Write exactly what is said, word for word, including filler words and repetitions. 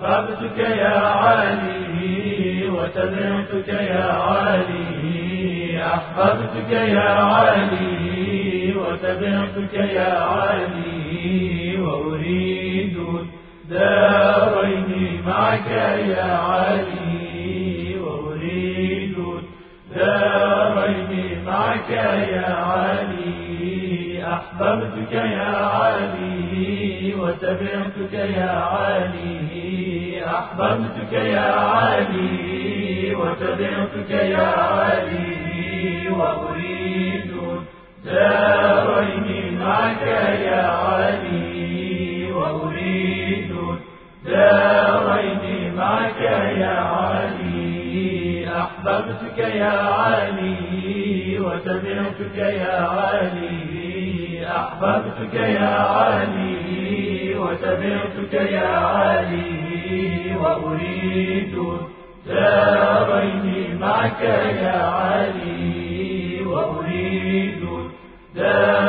أحببتك يا علي وتبعتك يا علي، أحببتك يا علي وتبعتك يا علي، وأريد الدارين معك يا علي، وأريد الدارين معك يا علي، أحببتك يا علي وتبعتك يا علي، أحببتك يا علي وتبعتك يا علي، وأريد الدارين معك يا علي، وأريد الدارين معك يا علي، أحببتك يا علي وتبعتك يا علي، أحببتك يا علي وتبعتك يا علي، وأريد الدارين معك يا علي، وأريد الدارين